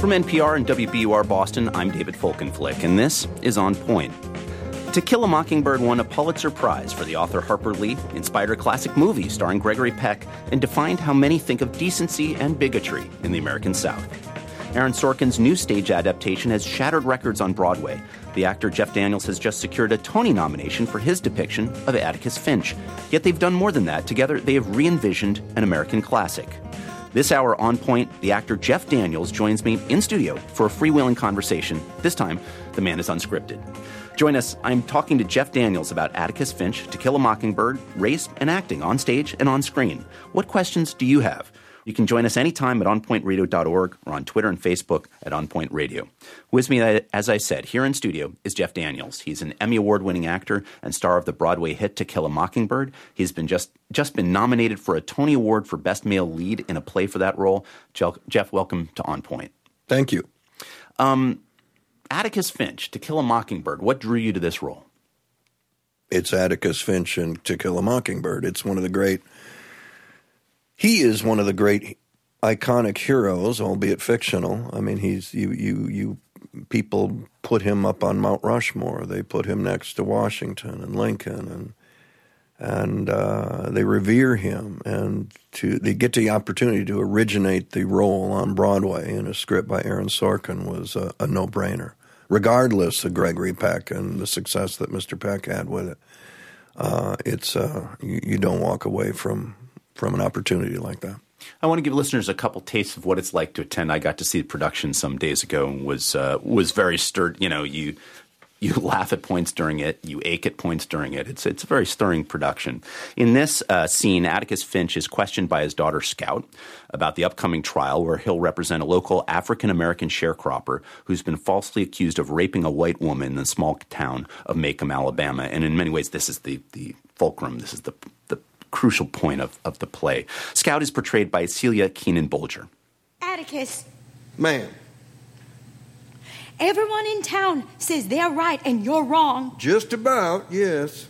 From NPR and WBUR Boston, I'm David Folkenflik, and this is On Point. To Kill a Mockingbird won a Pulitzer Prize for the author Harper Lee, inspired a classic movie starring Gregory Peck, and defined how many think of decency and bigotry in the American South. Aaron Sorkin's new stage adaptation has shattered records on Broadway. The actor Jeff Daniels has just secured a Tony nomination for his depiction of Atticus Finch. Yet they've done more than that. Together, they have re-envisioned an American classic. This hour on Point, the actor Jeff Daniels joins me in studio for a freewheeling conversation. This time, the man is unscripted. Join us. I'm talking to Jeff Daniels about Atticus Finch, To Kill a Mockingbird, race, and acting on stage and on screen. What questions do you have? You can join us anytime at onpointradio.org or on Twitter and Facebook at onpointradio. With me, as I said, here in studio is Jeff Daniels. He's an Emmy Award-winning actor and star of the Broadway hit To Kill a Mockingbird. He's been just been nominated for a Tony Award for Best Male Lead in a play for that role. Jeff, welcome to On Point. Thank you. Atticus Finch, To Kill a Mockingbird. What drew you to this role? It's Atticus Finch in To Kill a Mockingbird. It's one of the great... He is one of the great iconic heroes, albeit fictional. I mean, people put him up on Mount Rushmore. They put him next to Washington and Lincoln, and they revere him. And they get the opportunity to originate the role on Broadway in a script by Aaron Sorkin was a no-brainer, regardless of Gregory Peck and the success that Mr. Peck had with it. You don't walk away from an opportunity like that. I want to give listeners a couple tastes of what it's like to attend. I got to see the production some days ago and was very stirred. You know, you laugh at points during it, you ache at points during it. It's a very stirring production. In this scene, Atticus Finch is questioned by his daughter Scout about the upcoming trial where he'll represent a local African-American sharecropper who's been falsely accused of raping a white woman in the small town of Macomb, Alabama. And in many ways, this is the fulcrum. This is the crucial point of the play. Scout is portrayed by Celia Keenan-Bolger. Atticus. Ma'am. Everyone in town says they're right and you're wrong. Just about, yes.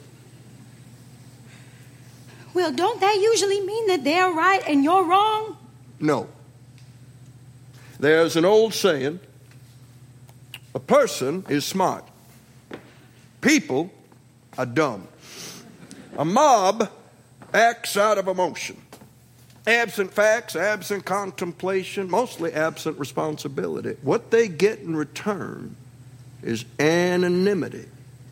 Well, don't that usually mean that they're right and you're wrong? No. There's an old saying, a person is smart. People are dumb. A mob acts out of emotion. Absent facts, absent contemplation, mostly absent responsibility. What they get in return is anonymity.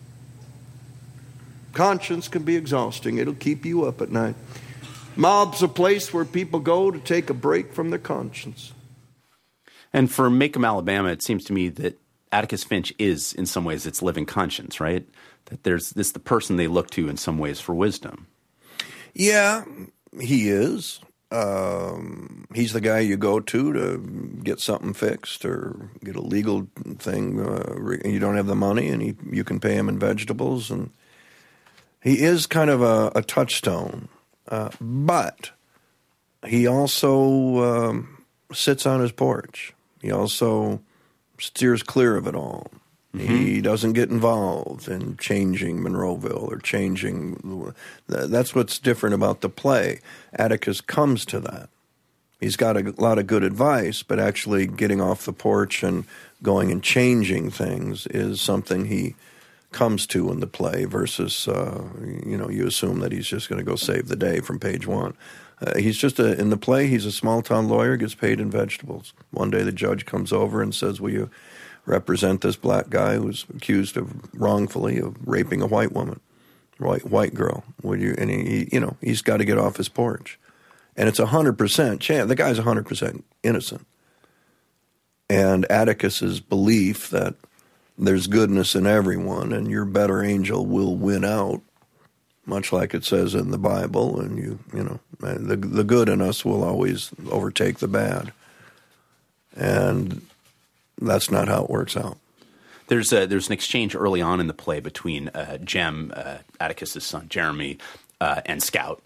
Conscience can be exhausting. It'll keep you up at night. Mob's a place where people go to take a break from their conscience. And for Macomb, Alabama, it seems to me that Atticus Finch is, in some ways, its living conscience, right? That there's the person they look to in some ways for wisdom. Yeah, he is. He's the guy you go to get something fixed or get a legal thing. You don't have the money, and you can pay him in vegetables. And he is kind of a touchstone. But he also sits on his porch. He also steers clear of it all. Mm-hmm. He doesn't get involved in changing Monroeville or changing. That's what's different about the play. Atticus comes to that. He's got a lot of good advice, but actually getting off the porch and going and changing things is something he comes to in the play versus, you assume that he's just going to go save the day from page one. He's just in the play, he's a small-town lawyer, gets paid in vegetables. One day the judge comes over and says, will you represent this black guy who's accused of wrongfully of raping a white woman, white girl. Would you? And he's got to get off his porch, and it's 100% chance. The guy's 100% innocent. And Atticus's belief that there's goodness in everyone, and your better angel will win out, much like it says in the Bible, and the good in us will always overtake the bad, and that's not how it works out. There's an exchange early on in the play between Jem, Atticus's son, Jeremy, and Scout,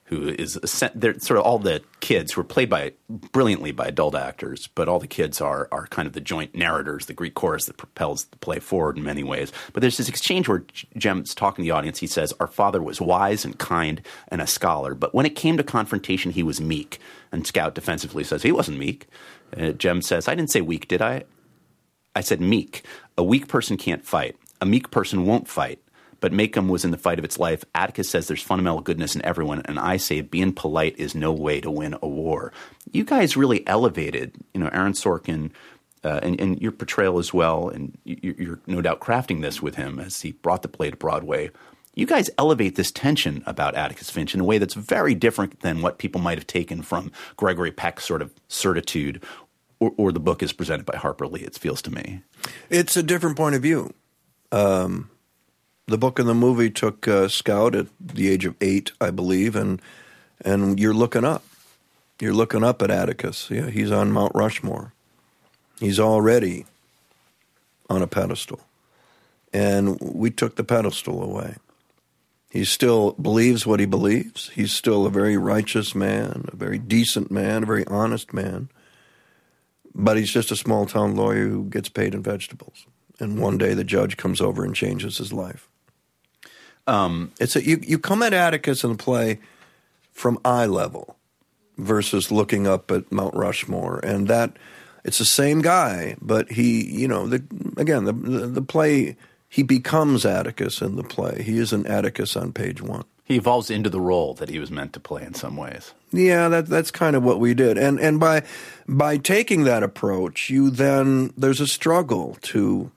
who is they're sort of all the kids who are played brilliantly by adult actors, but all the kids are kind of the joint narrators, the Greek chorus that propels the play forward in many ways. But there's this exchange where Jem's talking to the audience. He says, "Our father was wise and kind and a scholar, but when it came to confrontation, he was meek." And Scout defensively says, "He wasn't meek." Jem says, "I didn't say weak, did I? I said meek. A weak person can't fight. A meek person won't fight. But Maycomb was in the fight of its life. Atticus says there's fundamental goodness in everyone, and I say being polite is no way to win a war." You guys really elevated, Aaron Sorkin and your portrayal as well, and you're no doubt crafting this with him as he brought the play to Broadway. You guys elevate this tension about Atticus Finch in a way that's very different than what people might have taken from Gregory Peck's sort of certitude or the book is presented by Harper Lee, it feels to me. It's a different point of view. The book and the movie took Scout at the age of 8, I believe, and you're looking up. You're looking up at Atticus. Yeah, he's on Mount Rushmore. He's already on a pedestal. And we took the pedestal away. He still believes what he believes. He's still a very righteous man, a very decent man, a very honest man. But he's just a small-town lawyer who gets paid in vegetables. And one day the judge comes over and changes his life. You come at Atticus in the play from eye level versus looking up at Mount Rushmore, and that it's the same guy, but he, the play, he becomes Atticus in the play. He isn't Atticus on page 1. He evolves into the role that he was meant to play in some ways. Yeah, that's kind of what we did, and by taking that approach, there's a struggle to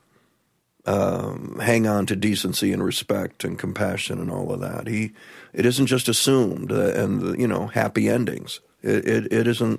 hang on to decency and respect and compassion and all of that. It isn't just assumed and happy endings. It isn't.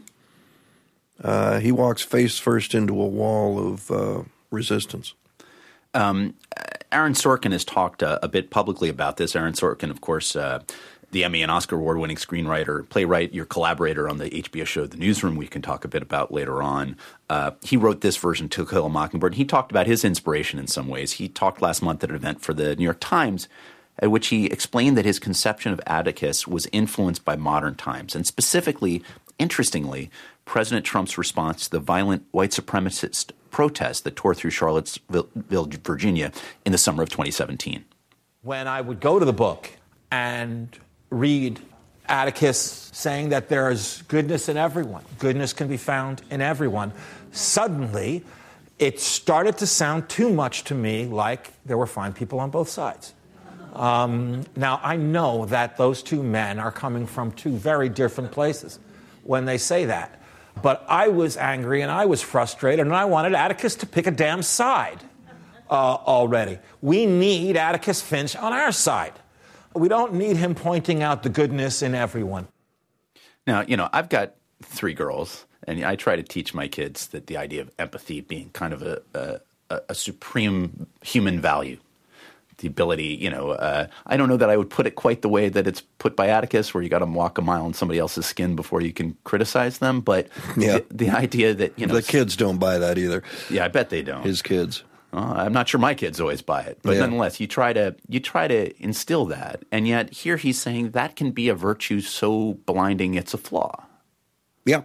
He walks face first into a wall of resistance. Aaron Sorkin has talked a bit publicly about this. Aaron Sorkin, of course, the Emmy and Oscar award-winning screenwriter, playwright, your collaborator on the HBO show The Newsroom, we can talk a bit about later on. He wrote this version, To Kill a Mockingbird, and he talked about his inspiration in some ways. He talked last month at an event for the New York Times at which he explained that his conception of Atticus was influenced by modern times, and specifically, interestingly, President Trump's response to the violent white supremacist protests that tore through Charlottesville, Virginia in the summer of 2017. When I would go to the book and read Atticus saying that there is goodness in everyone, goodness can be found in everyone, suddenly it started to sound too much to me like there were fine people on both sides. Now, I know that those two men are coming from two very different places when they say that. But I was angry and I was frustrated and I wanted Atticus to pick a damn side already. We need Atticus Finch on our side. We don't need him pointing out the goodness in everyone. Now, I've got 3 girls, and I try to teach my kids that the idea of empathy being kind of a supreme human value. The ability, I don't know that I would put it quite the way that it's put by Atticus, where you got to walk a mile in somebody else's skin before you can criticize them. But the idea that, the kids don't buy that either. Yeah, I bet they don't. His kids. I'm not sure my kids always buy it, but nonetheless, you try to instill that, and yet here he's saying that can be a virtue so blinding it's a flaw. Yeah.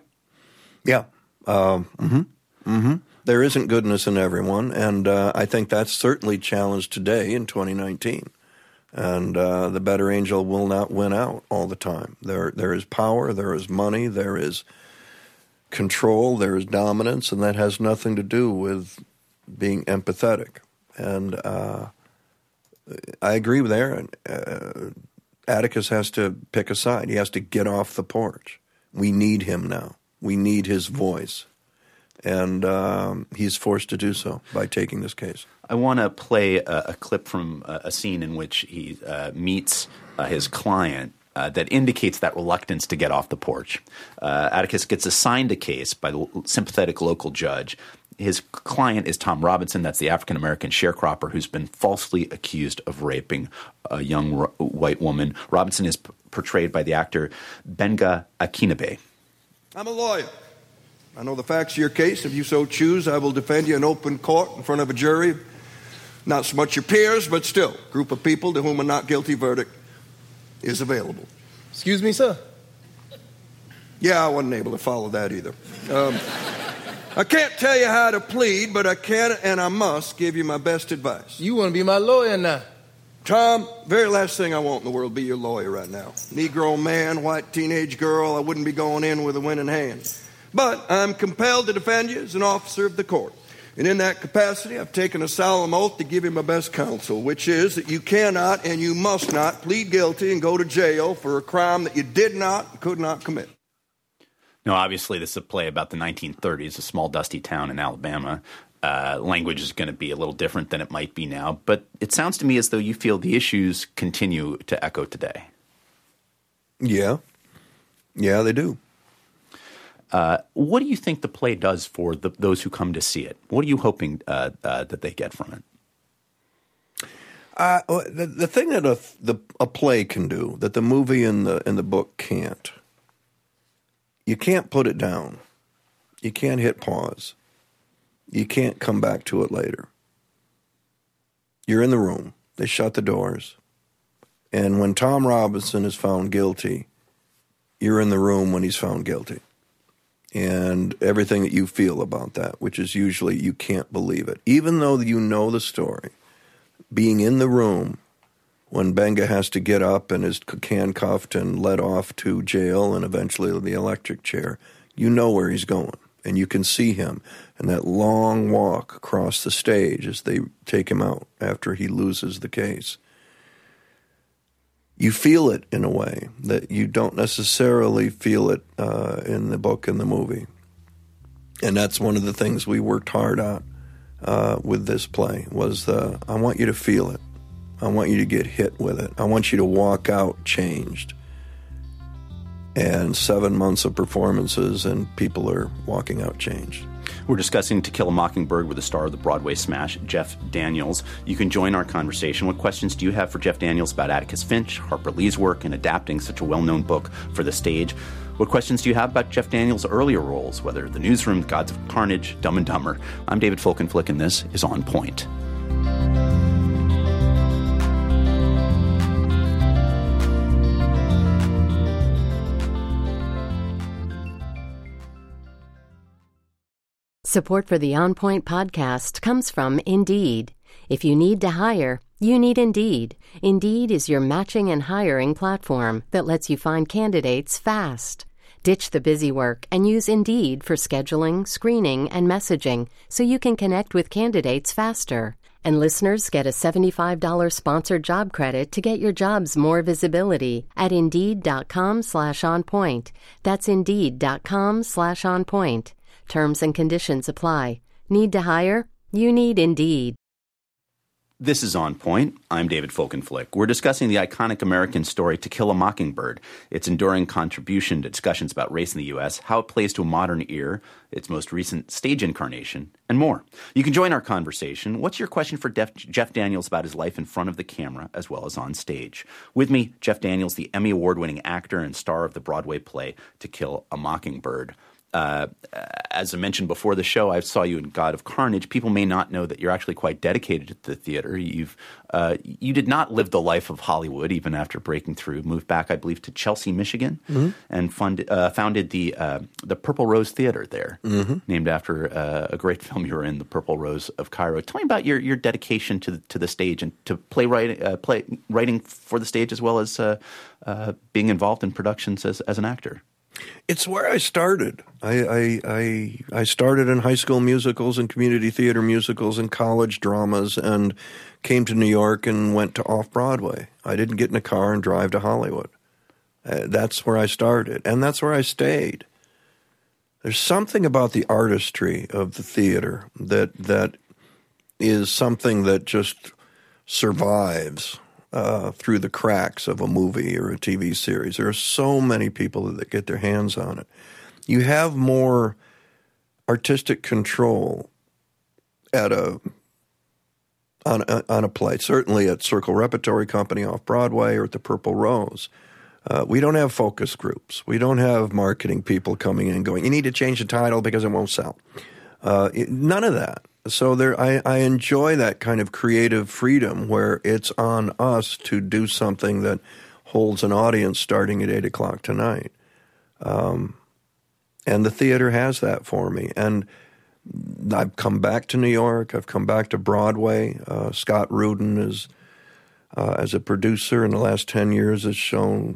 There isn't goodness in everyone, and I think that's certainly challenged today in 2019. And the better angel will not win out all the time. There is power, there is money, there is control, there is dominance, and that has nothing to do with being empathetic. And I agree with Aaron. Atticus has to pick a side. He has to get off the porch. We need him now. We need his voice. And he's forced to do so by taking this case. I want to play a clip from a scene in which he meets his client that indicates that reluctance to get off the porch. Atticus gets assigned a case by the sympathetic local judge. His client is Tom Robinson. That's the African-American sharecropper who's been falsely accused of raping a young white woman. Robinson is portrayed by the actor Benga Akinabe. I'm a lawyer. I know the facts of your case. If you so choose, I will defend you in open court in front of a jury. Not so much your peers, but still, a group of people to whom a not guilty verdict is available. Excuse me, sir? Yeah, I wasn't able to follow that either. I can't tell you how to plead, but I can and I must give you my best advice. You want to be my lawyer now? Tom, very last thing I want in the world be your lawyer right now. Negro man, white teenage girl, I wouldn't be going in with a winning hand. But I'm compelled to defend you as an officer of the court. And in that capacity, I've taken a solemn oath to give you my best counsel, which is that you cannot and you must not plead guilty and go to jail for a crime that you did not and could not commit. Now, obviously, this is a play about the 1930s, a small, dusty town in Alabama. Language is going to be a little different than it might be now, but it sounds to me as though you feel the issues continue to echo today. Yeah. Yeah, they do. What do you think the play does for those who come to see it? What are you hoping that they get from it? The thing that a play can do that the movie and the book can't, you can't put it down. You can't hit pause. You can't come back to it later. You're in the room. They shut the doors. And when Tom Robinson is found guilty, you're in the room when he's found guilty. And everything that you feel about that, which is usually you can't believe it. Even though you know the story, being in the room when Benga has to get up and is handcuffed and led off to jail and eventually the electric chair, you know where he's going. And you can see him and that long walk across the stage as they take him out after he loses the case. You feel it in a way that you don't necessarily feel it in the book and the movie. And that's one of the things we worked hard on with this play was I want you to feel it. I want you to get hit with it. I want you to walk out changed. And 7 months of performances and people are walking out changed. We're discussing To Kill a Mockingbird with the star of the Broadway smash, Jeff Daniels. You can join our conversation. What questions do you have for Jeff Daniels about Atticus Finch, Harper Lee's work in adapting such a well-known book for the stage? What questions do you have about Jeff Daniels' earlier roles, whether The Newsroom, Gods of Carnage, Dumb and Dumber? I'm David Folkenflik, and this is On Point. Support for the On Point podcast comes from Indeed. If you need to hire, you need Indeed. Indeed is your matching and hiring platform that lets you find candidates fast. Ditch the busy work and use Indeed for scheduling, screening, and messaging so you can connect with candidates faster. And listeners get a $75 sponsored job credit to get your jobs more visibility at Indeed.com/onpoint. That's Indeed.com/onpoint. Terms and conditions apply. Need to hire? You need Indeed. This is On Point. I'm David Folkenflik. We're discussing the iconic American story To Kill a Mockingbird, its enduring contribution to discussions about race in the U.S., how it plays to a modern ear, its most recent stage incarnation, and more. You can join our conversation. What's your question for Jeff Daniels about his life in front of the camera as well as on stage? With me, Jeff Daniels, the Emmy Award-winning actor and star of the Broadway play To Kill a Mockingbird. As I mentioned before the show, I saw you in God of Carnage. People may not know that you're actually quite dedicated to the theater. You did not live the life of Hollywood even after breaking through. Moved back, I believe, to Chelsea, Michigan, and founded the Purple Rose Theater there, named after a great film you were in, The Purple Rose of Cairo. Tell me about your dedication to the stage and to writing for the stage as well as being involved in productions as an actor. It's where I started. I started in high school musicals and community theater musicals and college dramas and came to New York and went to Off-Broadway. I didn't get in a car and drive to Hollywood. That's where I started, and that's where I stayed. There's something about the artistry of the theater that is something that just survives through the cracks of a movie or a TV series. There are so many people that get their hands on it. You have more artistic control on a play, certainly at Circle Repertory Company Off-Broadway or at the Purple Rose. We don't have focus groups. We don't have marketing people coming in and going, you need to change the title because it won't sell. None of that. So I enjoy that kind of creative freedom where it's on us to do something that holds an audience starting at 8 o'clock tonight. And the theater has that for me. And I've come back to New York. I've come back to Broadway. Scott Rudin is, as a producer in the last 10 years, has shown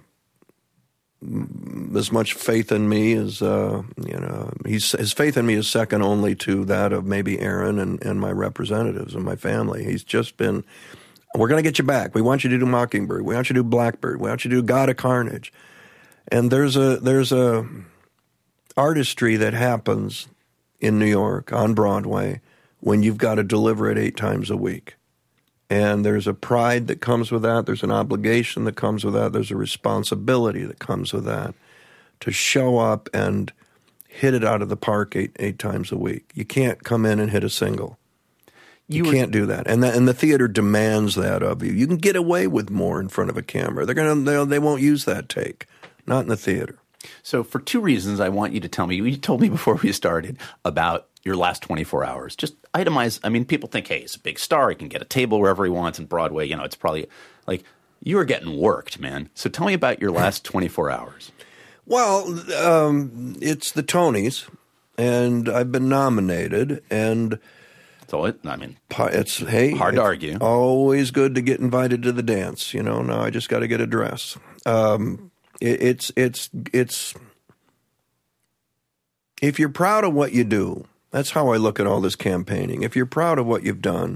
as much faith in me as, his faith in me is second only to that of maybe Aaron and my representatives and my family. He's just been, we're going to get you back. We want you to do Mockingbird. We want you to do Blackbird. We want you to do God of Carnage. And there's a artistry that happens in New York on Broadway when you've got to deliver it 8 times a week. And there's a pride that comes with that. There's an obligation that comes with that. There's a responsibility that comes with that to show up and hit it out of the park eight times a week. You can't come in and hit a single. You can't do that. And the theater demands that of you. You can get away with more in front of a camera. They won't use that take. Not in the theater. So for 2 reasons, I want you to tell me. You told me before we started about your last 24 hours. Just itemize. I mean, people think, hey, he's a big star. He can get a table wherever he wants in Broadway. You know, it's probably like you were getting worked, man. So tell me about your last 24 hours. Well, it's the Tonys, and I've been nominated. And so it's hard to argue. Always good to get invited to the dance. You know, now I just got to get a dress. It's if you're proud of what you do, that's how I look at all this campaigning. If you're proud of what you've done,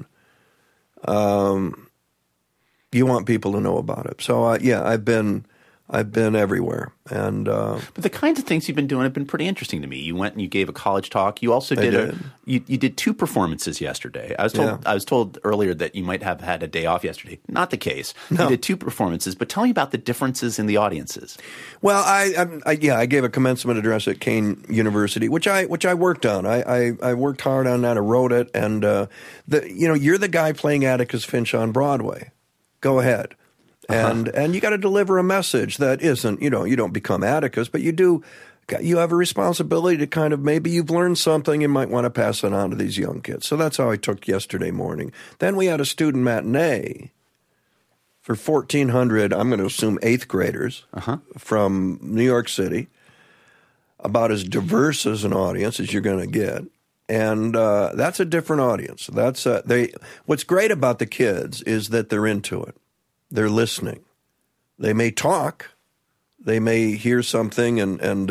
you want people to know about it. So I've been everywhere, and but the kinds of things you've been doing have been pretty interesting to me. You went and you gave a college talk. You also you did 2 performances yesterday. I was told earlier that you might have had a day off yesterday. Not the case. No. You did 2 performances, but tell me about the differences in the audiences. Well, I gave a commencement address at Kean University, which I worked on. I worked hard on that. I wrote it, and you're the guy playing Atticus Finch on Broadway. Go ahead. And you got to deliver a message that isn't, you don't become Atticus, but you have a responsibility to kind of, maybe you've learned something, you might want to pass it on to these young kids. So that's how I took yesterday morning. Then we had a student matinee for 1,400, I'm going to assume 8th graders from New York City, about as diverse as an audience as you're going to get. And that's a different audience. What's great about the kids is that they're into it. They're listening. They may talk. They may hear something and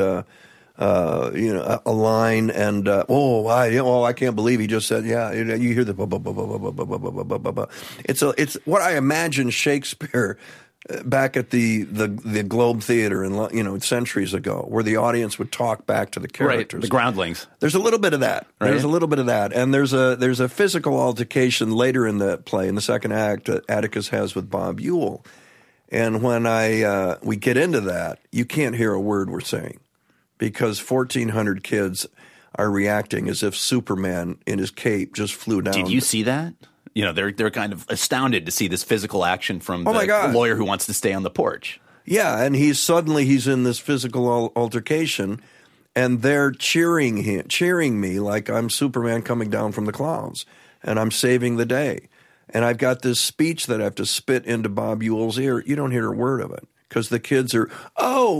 a line and I can't believe he just said you hear the blah, blah, blah, blah, blah, blah, blah, blah, blah, blah. It's what I imagine Shakespeare back at the Globe Theater in centuries ago, where the audience would talk back to the characters, right, the groundlings. There's a little bit of that. Right? There's a little bit of that, and there's a physical altercation later in the play, in the second act, that Atticus has with Bob Ewell, and when we get into that, you can't hear a word we're saying, because 1,400 kids are reacting as if Superman in his cape just flew down. Did you see that? They're kind of astounded to see this physical action from the lawyer who wants to stay on the porch. Yeah, and he's in this physical altercation, and they're cheering me like I'm Superman coming down from the clouds, and I'm saving the day. And I've got this speech that I have to spit into Bob Ewell's ear. You don't hear a word of it, because the kids are, get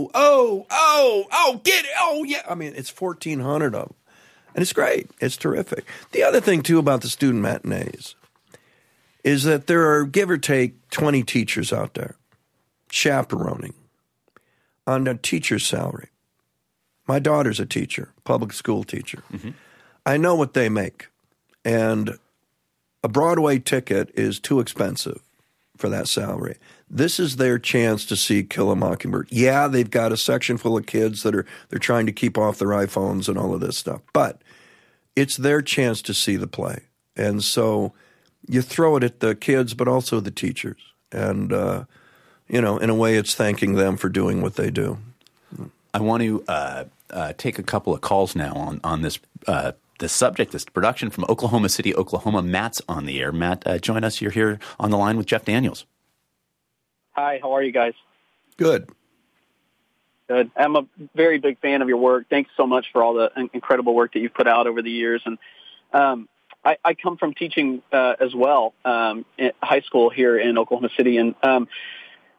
it, oh, yeah. I mean, it's 1,400 of them, and it's great. It's terrific. The other thing, too, about the student matinees is that there are, give or take, 20 teachers out there chaperoning on a teacher's salary. My daughter's a teacher, public school teacher. Mm-hmm. I know what they make, and a Broadway ticket is too expensive for that salary. This is their chance to see Kill a Mockingbird. Yeah, they've got a section full of kids they're trying to keep off their iPhones and all of this stuff, but it's their chance to see the play. And so you throw it at the kids, but also the teachers. And, in a way, it's thanking them for doing what they do. I want to take a couple of calls now on this subject, this production from Oklahoma City, Oklahoma. Matt's on the air. Matt, join us. You're here on the line with Jeff Daniels. Hi, how are you guys? Good. Good. I'm a very big fan of your work. Thanks so much for all the incredible work that you've put out over the years. And I come from teaching as well in high school here in Oklahoma City. And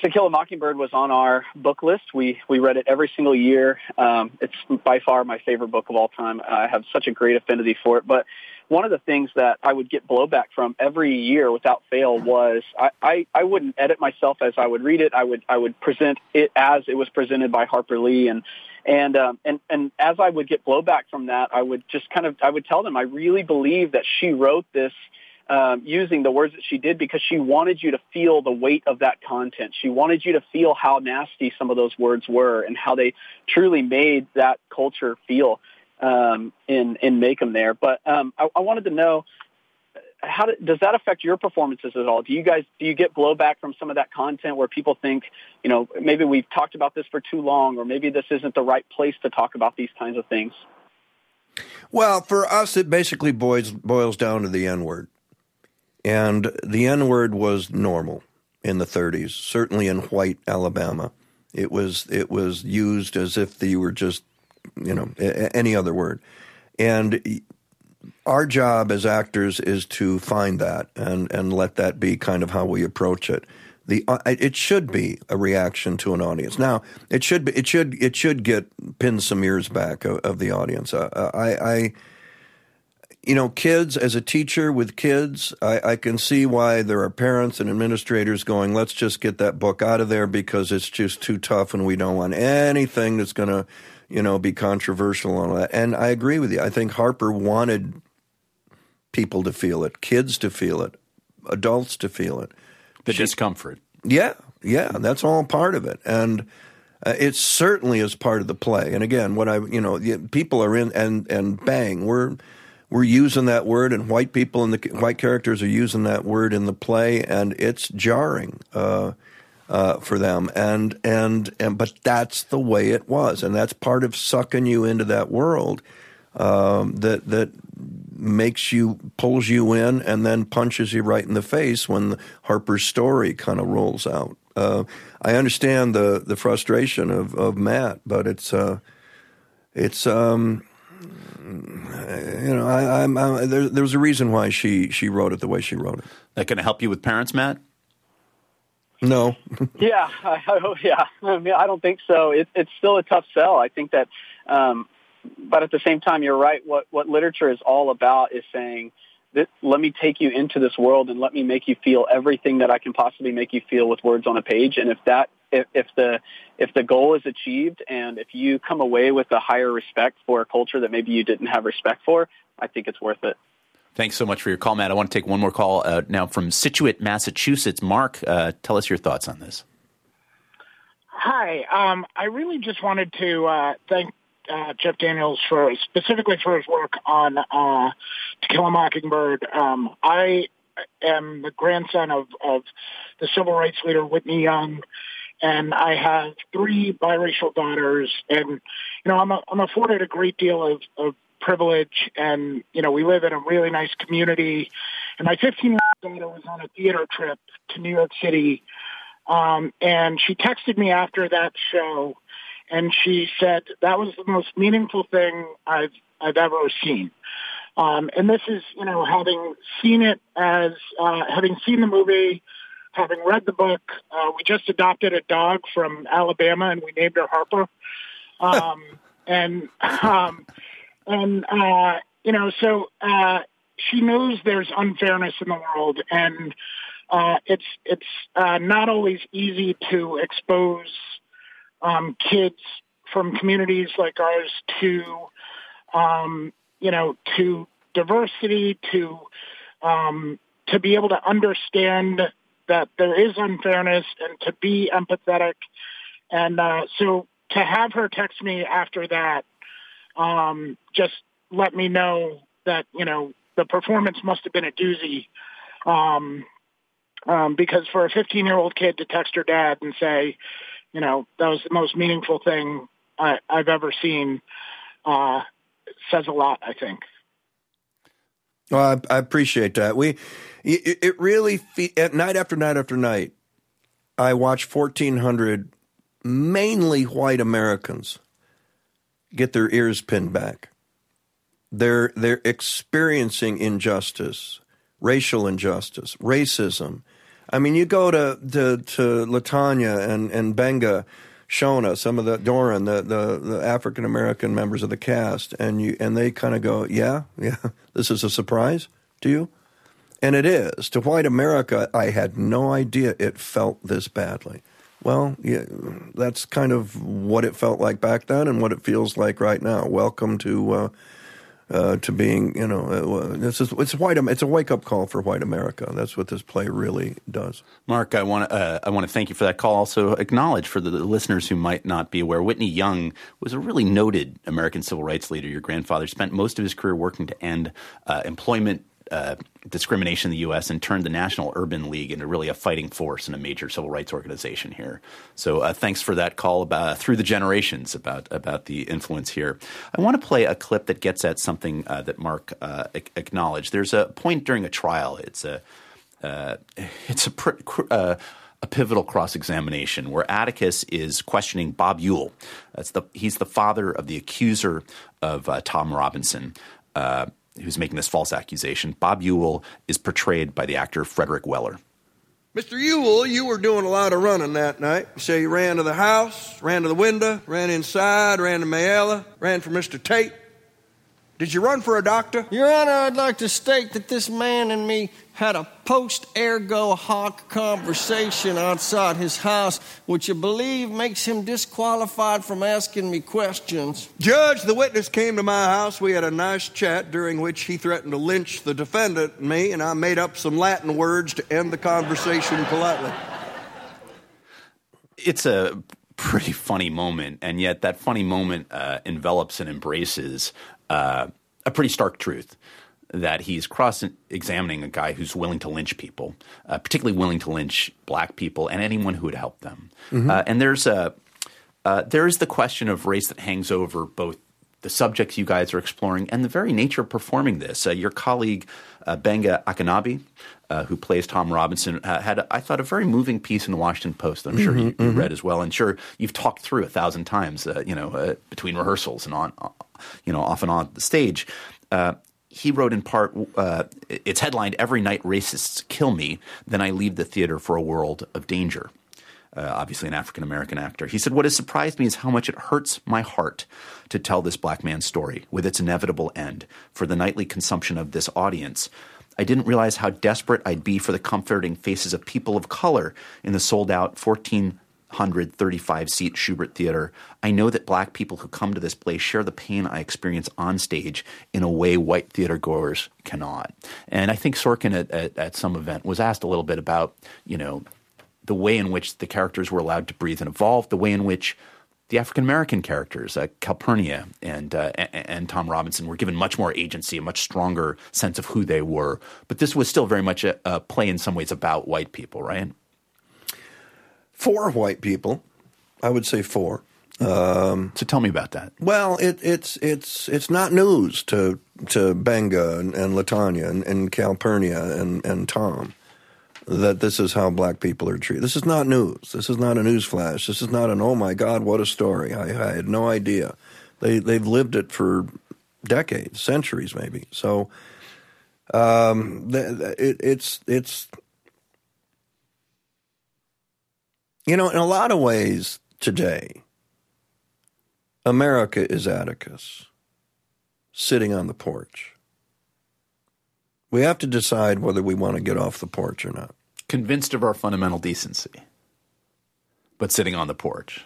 To Kill a Mockingbird was on our book list. We read it every single year. It's by far my favorite book of all time. I have such a great affinity for it. But one of the things that I would get blowback from every year without fail was I wouldn't edit myself as I would read it. I would present it as it was presented by Harper Lee, and as I would get blowback from that, I would tell them I really believe that she wrote this using the words that she did because she wanted you to feel the weight of that content. She wanted you to feel how nasty some of those words were and how they truly made that culture feel in Make 'Em there. But I wanted to know, does that affect your performances at all? Do you get blowback from some of that content where people think, maybe we've talked about this for too long, or maybe this isn't the right place to talk about these kinds of things? Well, for us, it basically boils down to the N-word. And the N-word was normal in the 30s, certainly in white Alabama. It was used as if you were just, any other word. And our job as actors is to find that and let that be kind of how we approach it. It should be a reaction to an audience. Now, it should get pin some ears back of the audience. Kids, as a teacher with kids, I can see why there are parents and administrators going, let's just get that book out of there because it's just too tough and we don't want anything that's going to, be controversial on that. And I agree with you. I think Harper wanted people to feel it, kids to feel it, adults to feel it. The discomfort. Yeah, that's all part of it. And it certainly is part of the play. And again, people are in and bang, we're using that word, and white people and the white characters are using that word in the play, and it's jarring for them. But that's the way it was, and that's part of sucking you into that world that pulls you in, and then punches you right in the face when Harper's story kind of rolls out. I understand the frustration of Matt, but there's a reason why she wrote it the way she wrote it. That going to help you with parents, Matt? No. Yeah. I mean, I don't think so. It's still a tough sell. I think that, but at the same time, you're right. What literature is all about is saying that let me take you into this world and let me make you feel everything that I can possibly make you feel with words on a page. And if the goal is achieved, and if you come away with a higher respect for a culture that maybe you didn't have respect for, I think it's worth it. Thanks so much for your call, Matt. I want to take one more call now from Scituate, Massachusetts. Mark, tell us your thoughts on this. Hi. I really just wanted to thank Jeff Daniels specifically for his work on To Kill a Mockingbird. I am the grandson of the civil rights leader Whitney Young, and I have 3 biracial daughters, and I'm afforded a great deal of privilege, and we live in a really nice community. And my 15-year-old daughter was on a theater trip to New York City, and she texted me after that show, and she said that was the most meaningful thing I've ever seen. And this is having seen it having seen the movie, having read the book. We just adopted a dog from Alabama, and we named her Harper. So she knows there's unfairness in the world, and it's not always easy to expose kids from communities like ours to diversity, to be able to understand that there is unfairness and to be empathetic. And so to have her text me after that, just let me know that, the performance must have been a doozy. Because for a 15-year-old kid to text her dad and say, that was the most meaningful thing I've ever seen, says a lot, I think. Well, I appreciate that. It really, night after night after night, I watch 1,400 mainly white Americans get their ears pinned back. They're experiencing injustice, racial injustice, racism, I mean, you go to LaTanya and Benga, Shona, some of the Doran, the African American members of the cast, and they kind of go, yeah, this is a surprise to you, and it is to white America. I had no idea it felt this badly. Well, yeah, that's kind of what it felt like back then, and what it feels like right now. Welcome to being, it's a wake up call for white America. That's what this play really does. Mark, I want to thank you for that call. Also acknowledge for the listeners who might not be aware, Whitney Young was a really noted American civil rights leader. Your grandfather spent most of his career working to end employment discrimination in the U.S. and turned the National Urban League into really a fighting force and a major civil rights organization here. So thanks for that call about through the generations about the influence here. I want to play a clip that gets at something that Mark acknowledged. There's a point during a trial. It's a pivotal cross-examination where Atticus is questioning Bob Ewell. He's the father of the accuser of Tom Robinson, who's making this false accusation. Bob Ewell is portrayed by the actor Frederick Weller. Mr. Ewell, you were doing a lot of running that night. You say you ran to the house, ran to the window, ran inside, ran to Mayella, ran for Mr. Tate. Did you run for a doctor? Your Honor, I'd like to state that this man and me had a post-ergo hoc conversation outside his house, which I believe makes him disqualified from asking me questions. Judge, the witness came to my house. We had a nice chat during which he threatened to lynch the defendant and me, and I made up some Latin words to end the conversation politely. It's a pretty funny moment, and yet that funny moment envelops and embraces a pretty stark truth, that he's cross-examining a guy who's willing to lynch people, particularly willing to lynch black people and anyone who would help them. Mm-hmm. And there is the question of race that hangs over both the subjects you guys are exploring and the very nature of performing this. Your colleague, Benga Akinabi, who plays Tom Robinson, had, I thought, a very moving piece in the Washington Post that I'm sure you read as well, and sure you've talked through 1,000 times, between rehearsals and on, off and on the stage. He wrote in part, it's headlined, "Every night racists kill me, then I leave the theater for a world of danger." Obviously an African-American actor. He said, "What has surprised me is how much it hurts my heart to tell this black man's story with its inevitable end for the nightly consumption of this audience. I didn't realize how desperate I'd be for the comforting faces of people of color in the sold-out 1,435-seat Shubert Theater. I know that black people who come to this play share the pain I experience on stage in a way white theatergoers cannot." And I think Sorkin at some event was asked a little bit about, the way in which the characters were allowed to breathe and evolve, the way in which the African-American characters, Calpurnia and Tom Robinson, were given much more agency, a much stronger sense of who they were. But this was still very much a play in some ways about white people, right? For white people, I would say for. So tell me about that. Well, it's not news to Benga and LaTanya and Calpurnia and Tom that this is how black people are treated. This is not news. This is not a news flash. This is not an, oh my God, what a story. I had no idea. They've lived it for decades, centuries maybe. So it's in a lot of ways today, America is Atticus sitting on the porch. We have to decide whether we want to get off the porch or not. Convinced of our fundamental decency, but sitting on the porch.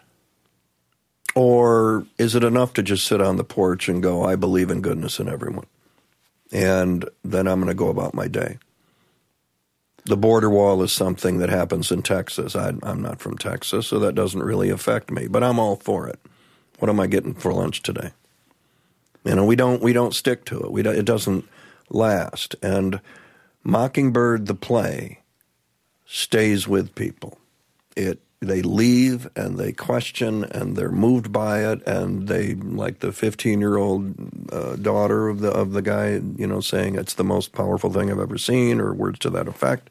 Or is it enough to just sit on the porch and go, I believe in goodness in everyone, and then I'm going to go about my day? The border wall is something that happens in Texas. I'm not from Texas, so that doesn't really affect me, but I'm all for it. What am I getting for lunch today? We don't stick to it. It doesn't last. And Mockingbird, the play, stays with people. They leave and they question and they're moved by it, and they, like the 15-year-old daughter of the guy, saying it's the most powerful thing I've ever seen, or words to that effect.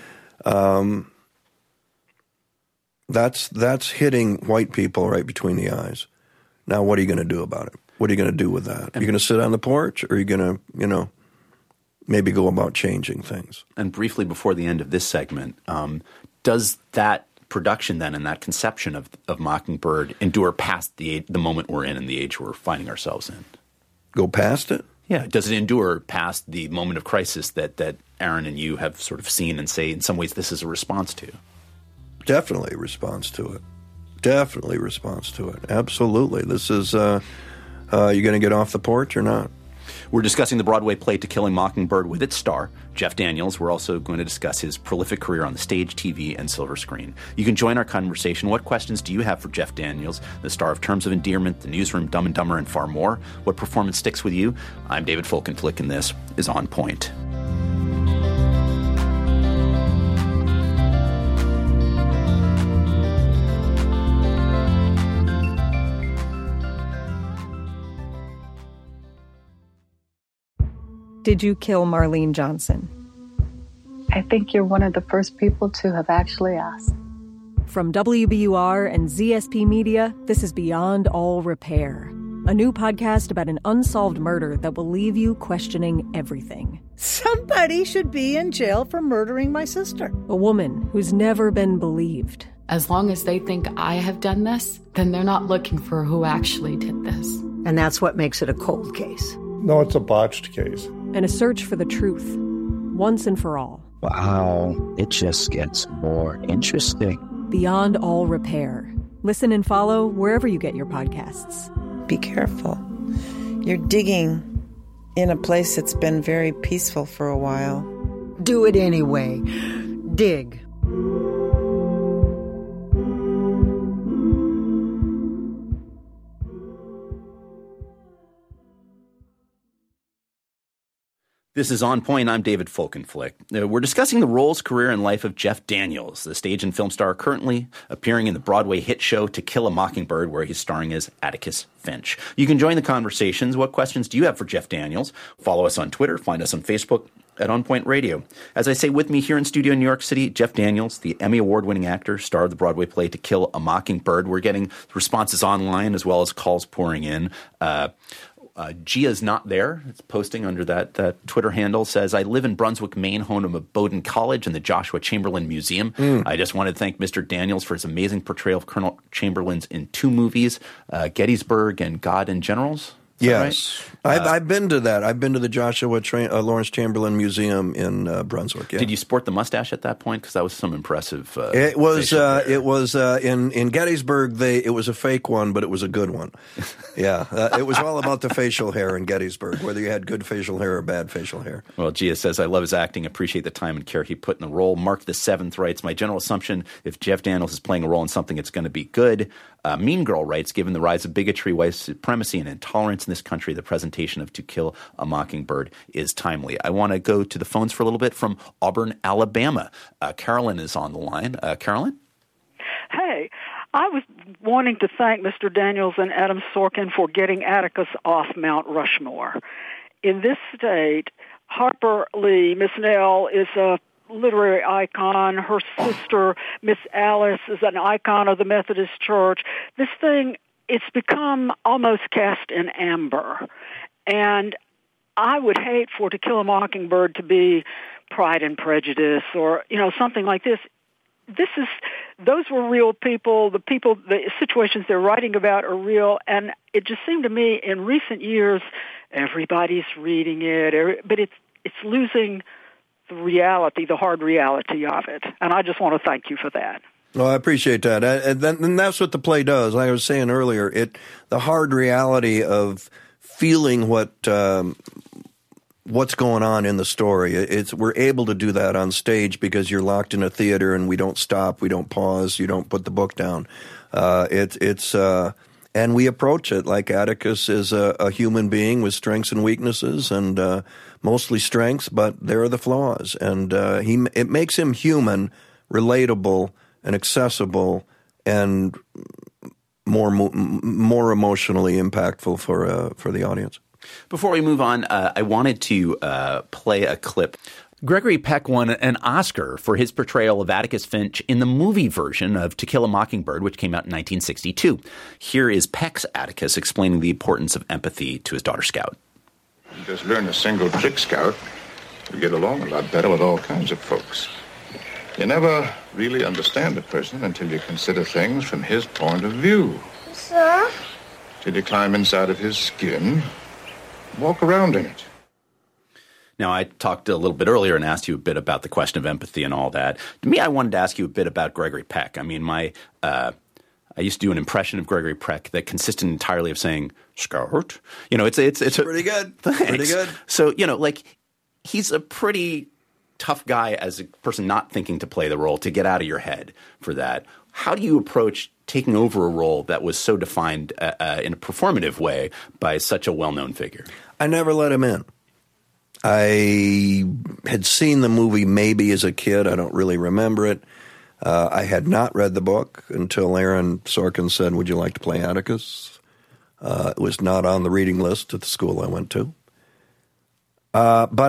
That's hitting white people right between the eyes. Now, what are you going to do about it? What are you going to do with that? Are you going to sit on the porch, or are you going to, maybe go about changing things. And briefly before the end of this segment, does that production then and that conception of Mockingbird endure past the moment we're in and the age we're finding ourselves in? Go past it? Yeah. Does it endure past the moment of crisis that Aaron and you have sort of seen and say in some ways this is a response to? Definitely a response to it. Definitely response to it. Absolutely. This is, you going to get off the porch or not? We're discussing the Broadway play To Kill a Mockingbird with its star, Jeff Daniels. We're also going to discuss his prolific career on the stage, TV, and silver screen. You can join our conversation. What questions do you have for Jeff Daniels, the star of Terms of Endearment, The Newsroom, Dumb and Dumber, and far more? What performance sticks with you? I'm David Folkenflik, and this is On Point. Did you kill Marlene Johnson? I think you're one of the first people to have actually asked. From WBUR and ZSP Media, this is Beyond All Repair, a new podcast about an unsolved murder that will leave you questioning everything. Somebody should be in jail for murdering my sister. A woman who's never been believed. As long as they think I have done this, then they're not looking for who actually did this. And that's what makes it a cold case. No, it's a botched case. And a search for the truth, once and for all. Wow, it just gets more interesting. Beyond All Repair. Listen and follow wherever you get your podcasts. Be careful. You're digging in a place that's been very peaceful for a while. Do it anyway. Dig. This is On Point. I'm David Folkenflik. We're discussing the roles, career, and life of Jeff Daniels, the stage and film star currently appearing in the Broadway hit show To Kill a Mockingbird, where he's starring as Atticus Finch. You can join the conversations. What questions do you have for Jeff Daniels? Follow us on Twitter. Find us on Facebook at On Point Radio. As I say, with me here in studio in New York City, Jeff Daniels, the Emmy Award-winning actor, star of the Broadway play To Kill a Mockingbird. We're getting responses online as well as calls pouring in. Gia's not there. It's posting under that Twitter handle. Says, I live in Brunswick, Maine, home of Bowdoin College and the Joshua Chamberlain Museum. I just wanted to thank Mr. Daniels for his amazing portrayal of Colonel Chamberlain's in two movies, Gettysburg and God and Generals. Yes. Right? I've been to that. I've been to the Joshua Lawrence Chamberlain Museum in Brunswick. Yeah. Did you sport the mustache at that point? Because that was some impressive. It was in Gettysburg. It was a fake one, but it was a good one. Yeah, it was all about the facial hair in Gettysburg, whether you had good facial hair or bad facial hair. Well, Gia says, I love his acting, appreciate the time and care he put in the role. Mark the Seventh writes, my general assumption, if Jeff Daniels is playing a role in something, it's going to be good. Mean Girl writes, given the rise of bigotry, white supremacy, and intolerance in this country, the presentation of To Kill a Mockingbird is timely. I want to go to the phones for a little bit from Auburn, Alabama. Carolyn is on the line. Carolyn? Hey, I was wanting to thank Mr. Daniels and Adam Sorkin for getting Atticus off Mount Rushmore. In this state, Harper Lee, Miss Nell, is a literary icon. Her sister, Miss Alice, is an icon of the Methodist Church. This thing, it's become almost cast in amber. And I would hate for To Kill a Mockingbird to be Pride and Prejudice or, something like this. Those were real people. The situations they're writing about are real. And it just seemed to me in recent years, everybody's reading it, but it's losing the reality, the hard reality of it. And I just want to thank you for that. Well, I appreciate that. And that's what the play does. Like I was saying earlier, the hard reality of feeling what's going on in the story. We're able to do that on stage because you're locked in a theater and we don't stop, we don't pause, you don't put the book down. And we approach it like Atticus is a human being with strengths and weaknesses, and mostly strengths, but there are the flaws. And it makes him human, relatable, and accessible, and more emotionally impactful for the audience. Before we move on, I wanted to play a clip. Gregory Peck won an Oscar for his portrayal of Atticus Finch in the movie version of To Kill a Mockingbird, which came out in 1962. Here is Peck's Atticus explaining the importance of empathy to his daughter Scout. Just learn a single trick, Scout. You get along a lot better with all kinds of folks. You never really understand a person until you consider things from his point of view. Sir? Till you climb inside of his skin, walk around in it. Now, I talked a little bit earlier and asked you a bit about the question of empathy and all that. To me, I wanted to ask you a bit about Gregory Peck. I mean, I used to do an impression of Gregory Peck that consisted entirely of saying, "Skirt." You know, it's pretty good. Thanks. Pretty good. So, you know, like, he's a pretty tough guy as a person not thinking to play the role, to get out of your head for that. How do you approach taking over a role that was so defined in a performative way by such a well-known figure? I never let him in. I had seen the movie maybe as a kid. I don't really remember it. I had not read the book until Aaron Sorkin said, "Would you like to play Atticus?" It was not on the reading list at the school I went to. But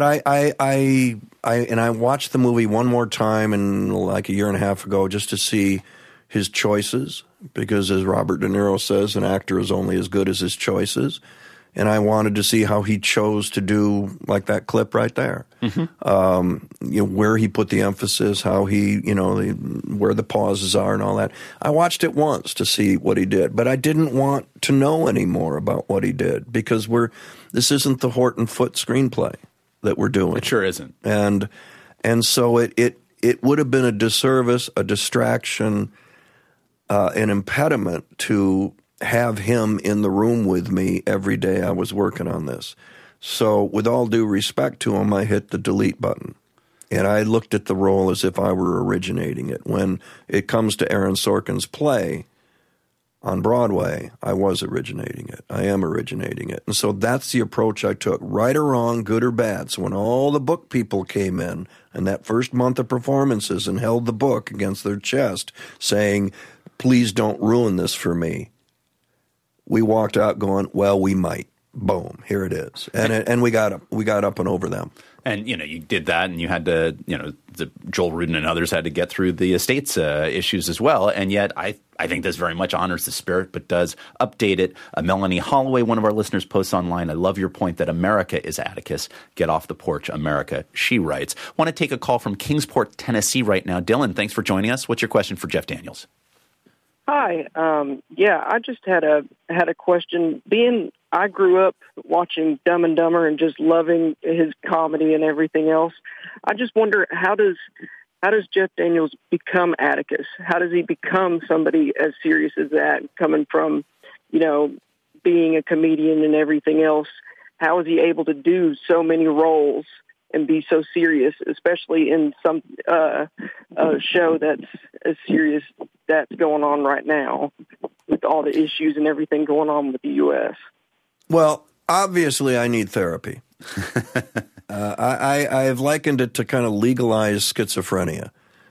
I watched the movie one more time like a year and a half ago just to see his choices, because as Robert De Niro says, an actor is only as good as his choices. And I wanted to see how he chose to do, like that clip right there. Mm-hmm. Where he put the emphasis, how he, where the pauses are and all that. I watched it once to see what he did, but I didn't want to know any more about what he did, because this isn't the Horton Foote screenplay that we're doing. It sure isn't. And so it would have been a disservice, a distraction, an impediment to have him in the room with me every day I was working on this. So with all due respect to him, I hit the delete button. And I looked at the role as if I were originating it. When it comes to Aaron Sorkin's play on Broadway, I was originating it. I am originating it. And so that's the approach I took, right or wrong, good or bad. So when all the book people came in that first month of performances and held the book against their chest saying, "Please don't ruin this for me," we walked out going, "Well, we might." Boom, here it is. And we got up and over them. And, you did that, and you had to, Joel Rudin and others had to get through the estates issues as well. And yet I think this very much honors the spirit, but does update it. Melanie Holloway, one of our listeners, posts online, "I love your point that America is Atticus. Get off the porch, America," she writes. Want to take a call from Kingsport, Tennessee right now. Dylan, thanks for joining us. What's your question for Jeff Daniels? Hi. I just had a question. I grew up watching Dumb and Dumber and just loving his comedy and everything else. I just wonder, how does Jeff Daniels become Atticus? How does he become somebody as serious as that, coming from, being a comedian and everything else? How is he able to do so many roles and be so serious, especially in some show that's as serious that's going on right now with all the issues and everything going on with the U.S.? Well, obviously I need therapy. I have likened it to kind of legalized schizophrenia.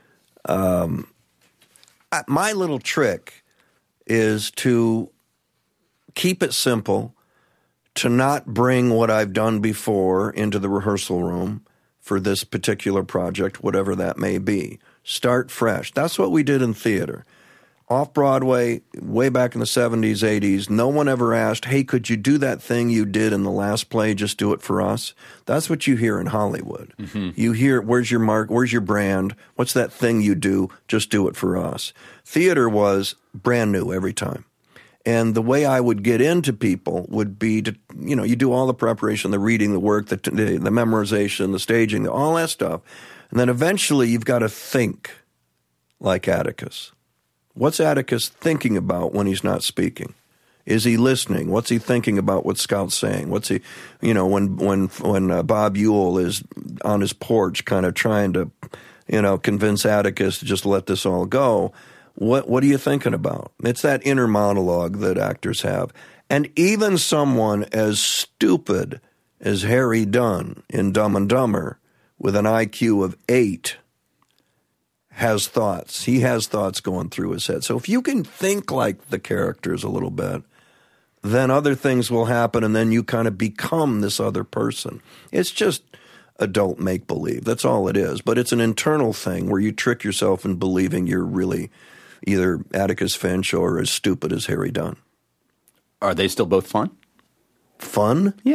My little trick is to keep it simple, to not bring what I've done before into the rehearsal room for this particular project, whatever that may be. Start fresh. That's what we did in theater. Off-Broadway, way back in the 70s, 80s, no one ever asked, "Hey, could you do that thing you did in the last play? Just do it for us." That's what you hear in Hollywood. Mm-hmm. You hear, "Where's your mark? Where's your brand? What's that thing you do? Just do it for us." Theater was brand new every time. And the way I would get into people would be to, you do all the preparation, the reading, the work, the memorization, the staging, all that stuff. And then eventually you've got to think like Atticus. What's Atticus thinking about when he's not speaking? Is he listening? What's he thinking about what Scout's saying? What's he, when Bob Ewell is on his porch kind of trying to, convince Atticus to just let this all go, what are you thinking about? It's that inner monologue that actors have. And even someone as stupid as Harry Dunn in Dumb and Dumber with an IQ of 8 has thoughts. He has thoughts going through his head. So if you can think like the characters a little bit, then other things will happen, and then you kind of become this other person. It's just adult make-believe. That's all it is. But it's an internal thing where you trick yourself in believing you're really either Atticus Finch or as stupid as Harry Dunn. Are they still both fun? Fun? Yeah.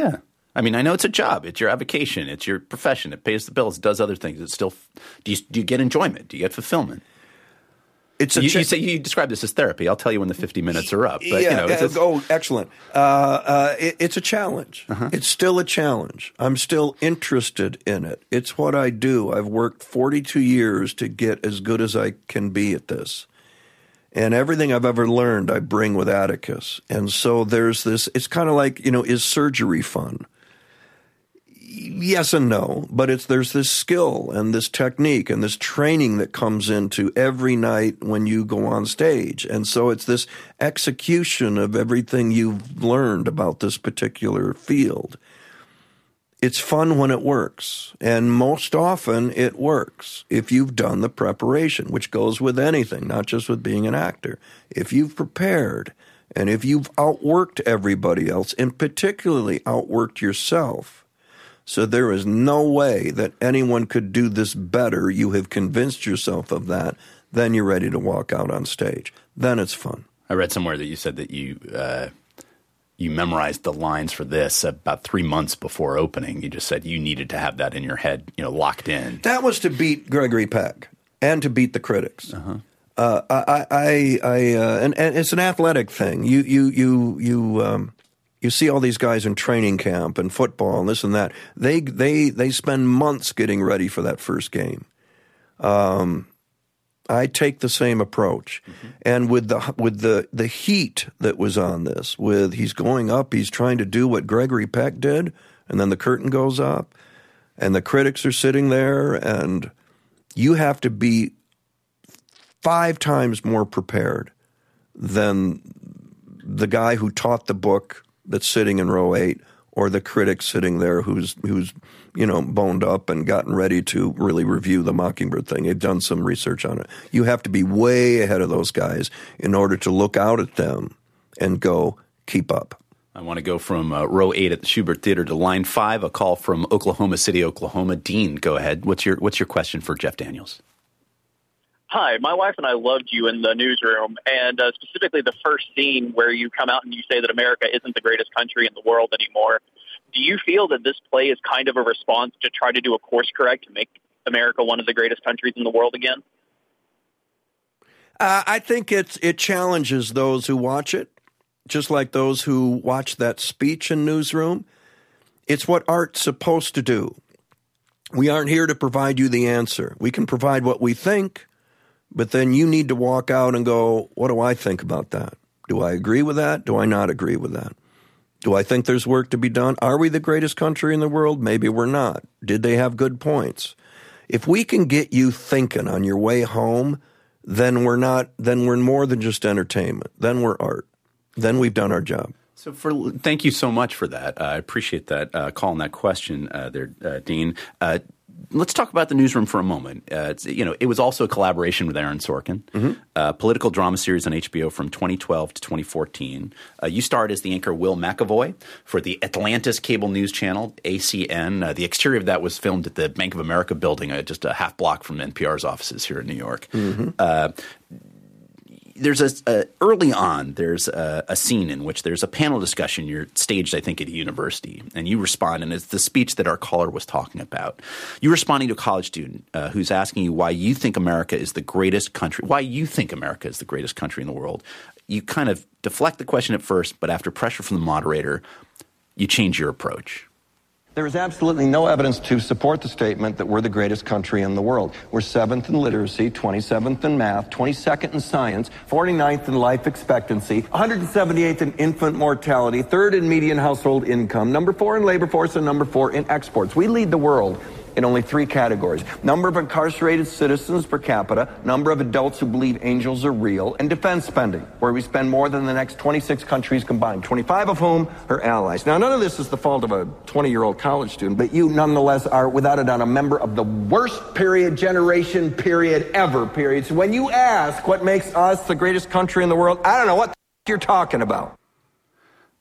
I mean, I know it's a job. It's your avocation. It's your profession. It pays the bills. It does other things. It's still – do you get enjoyment? Do you get fulfillment? You describe this as therapy. I'll tell you when the 50 minutes are up. But, excellent. It's a challenge. Uh-huh. It's still a challenge. I'm still interested in it. It's what I do. I've worked 42 years to get as good as I can be at this. And everything I've ever learned, I bring with Atticus. And so there's this – it's kind of like, is surgery fun? Yes and no, but there's this skill and this technique and this training that comes into every night when you go on stage. And so it's this execution of everything you've learned about this particular field. It's fun when it works, and most often it works if you've done the preparation, which goes with anything, not just with being an actor. If you've prepared and if you've outworked everybody else, and particularly outworked yourself, so there is no way that anyone could do this better. You have convinced yourself of that. Then you're ready to walk out on stage. Then it's fun. I read somewhere that you said that you memorized the lines for this about 3 months before opening. You just said you needed to have that in your head, locked in. That was to beat Gregory Peck and to beat the critics. Uh-huh. And it's an athletic thing. You see all these guys in training camp and football and this and that. They spend months getting ready for that first game. I take the same approach, and with the heat that was on this, he's going up, he's trying to do what Gregory Peck did, and then the curtain goes up, and the critics are sitting there, and you have to be 5 times more prepared than the guy who taught the book that's sitting in row 8, or the critic sitting there who's boned up and gotten ready to really review the Mockingbird thing. They've done some research on it. You have to be way ahead of those guys in order to look out at them and go, keep up. I want to go from row 8 at the Shubert Theater to line 5, a call from Oklahoma City, Oklahoma. Dean, go ahead. What's your question for Jeff Daniels? Hi, my wife and I loved you in the newsroom, and specifically the first scene where you come out and you say that America isn't the greatest country in the world anymore. Do you feel that this play is kind of a response to try to do a course correct to make America one of the greatest countries in the world again? I think it challenges those who watch it, just like those who watch that speech in Newsroom. It's what art's supposed to do. We aren't here to provide you the answer. We can provide what we think, but then you need to walk out and go, what do I think about that? Do I agree with that? Do I not agree with that? Do I think there's work to be done? Are we the greatest country in the world? Maybe we're not. Did they have good points? If we can get you thinking on your way home, then we're more than just entertainment. Then we're art. Then we've done our job. So thank you so much for that. I appreciate that call and that question there, Dean. Let's talk about the Newsroom for a moment. It was also a collaboration with Aaron Sorkin, political drama series on HBO from 2012 to 2014. You starred as the anchor Will McAvoy for the Atlantis cable news channel, ACN. The exterior of that was filmed at the Bank of America building, just a half block from NPR's offices here in New York. There's early on, there's a scene in which there's a panel discussion. You're staged, I think, at a university, and you respond, and it's the speech that our caller was talking about. You're responding to a college student who's asking you why you think America is the greatest country, in the world. You kind of deflect the question at first, but after pressure from the moderator, you change your approach. There is absolutely no evidence to support the statement that we're the greatest country in the world. We're 7th in literacy, 27th in math, 22nd in science, 49th in life expectancy, 178th in infant mortality, 3rd in median household income, number 4 in labor force, and number 4 in exports. We lead the world in only 3 categories: number of incarcerated citizens per capita, number of adults who believe angels are real, and defense spending, where we spend more than the next 26 countries combined, 25 of whom are allies. Now, none of this is the fault of a 20-year-old college student, but you nonetheless are, without a doubt, a member of the worst generation ever. So when you ask what makes us the greatest country in the world, I don't know what you're talking about.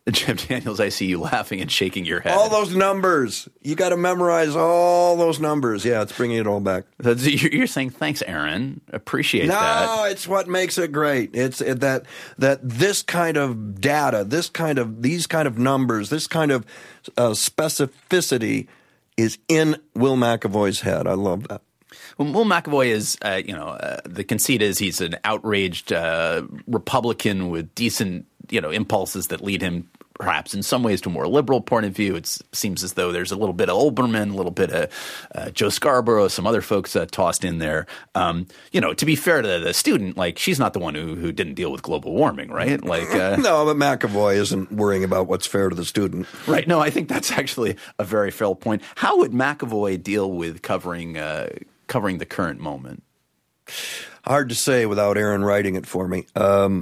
Jeff Daniels, I see you laughing and shaking your head. All those numbers. You got to memorize all those numbers. Yeah, it's bringing it all back. You're saying, thanks, Aaron. Appreciate that. No, it's what makes it great. It's that this kind of data, these kind of numbers, this kind of specificity is in Will McAvoy's head. I love that. Well, Will McAvoy is, the conceit is he's an outraged Republican with decent, impulses that lead him perhaps in some ways to a more liberal point of view. It seems as though there's a little bit of Olbermann, a little bit of Joe Scarborough, some other folks tossed in there. To be fair to the student, like, she's not the one who didn't deal with global warming, right? Like, no, but McAvoy isn't worrying about what's fair to the student. Right. No, I think that's actually a very fair point. How would McAvoy deal with covering the current moment? Hard to say without Aaron writing it for me.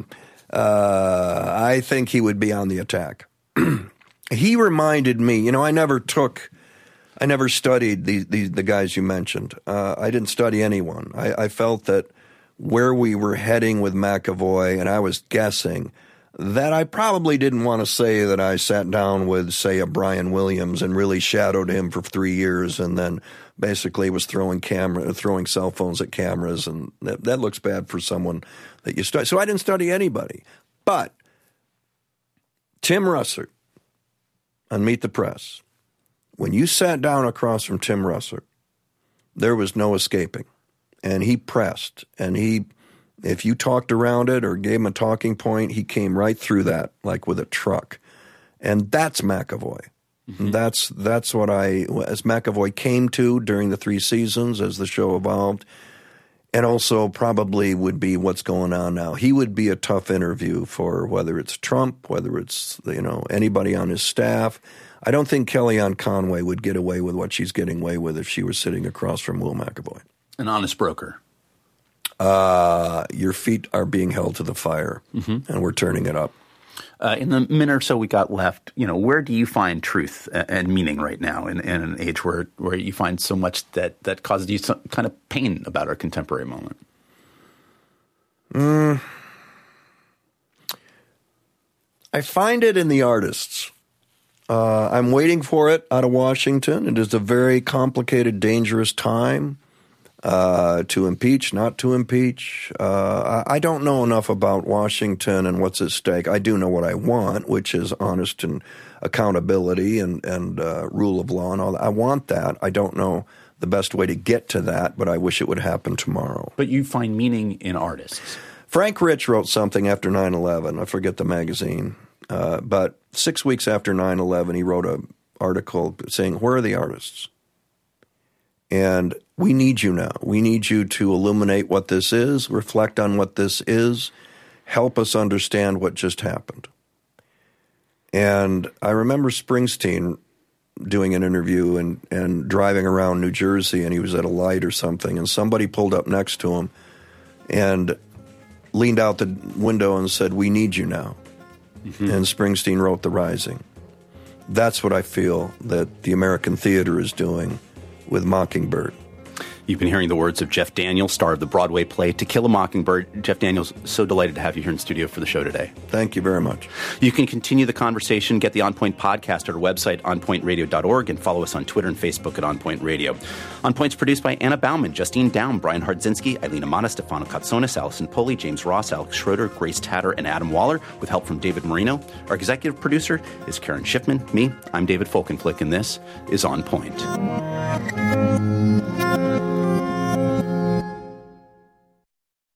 I think he would be on the attack. He reminded me, I never studied the guys you mentioned. I didn't study anyone. I felt that where we were heading with McAvoy, and I was guessing that I probably didn't want to say that I sat down with, say, a Brian Williams and really shadowed him for 3 years and then basically was throwing cell phones at cameras, and that looks bad for someone that you study. So I didn't study anybody. But Tim Russert on Meet the Press, when you sat down across from Tim Russert, there was no escaping. And he pressed, and if you talked around it or gave him a talking point, he came right through that like with a truck. And that's McAvoy. Mm-hmm. That's what as McAvoy came to during the 3 seasons as the show evolved, and also probably would be what's going on now. He would be a tough interview for whether it's Trump, whether it's anybody on his staff. I don't think Kellyanne Conway would get away with what she's getting away with if she was sitting across from Will McAvoy. An honest broker. Your feet are being held to the fire, and we're turning it up. In the minute or so we got left, where do you find truth and meaning right now in an age where you find so much that causes you some kind of pain about our contemporary moment? I find it in the artists. I'm waiting for it out of Washington. It is a very complicated, dangerous time. To impeach, not to impeach. I don't know enough about Washington and what's at stake. I do know what I want, which is honest and accountability and rule of law and all that. I want that. I don't know the best way to get to that, but I wish it would happen tomorrow. But you find meaning in artists. Frank Rich wrote something after 9/11. I forget the magazine. But 6 weeks after 9/11, he wrote an article saying, where are the artists? And we need you now. We need you to illuminate what this is, reflect on what this is, help us understand what just happened. And I remember Springsteen doing an interview and driving around New Jersey, and he was at a light or something, and somebody pulled up next to him and leaned out the window and said, we need you now. Mm-hmm. And Springsteen wrote The Rising. That's what I feel that the American theater is doing with Mockingbird. You've been hearing the words of Jeff Daniels, star of the Broadway play To Kill a Mockingbird. Jeff Daniels, so delighted to have you here in studio for the show today. Thank you very much. You can continue the conversation, get the On Point podcast at our website, onpointradio.org, and follow us on Twitter and Facebook at On Point Radio. On Point's produced by Anna Bauman, Justine Down, Brian Hardzinski, Eileen Amata, Stefano Katsonis, Allison Poli, James Ross, Alex Schroeder, Grace Tatter, and Adam Waller, with help from David Marino. Our executive producer is Karen Schiffman. Me, I'm David Folkenflik, and this is On Point.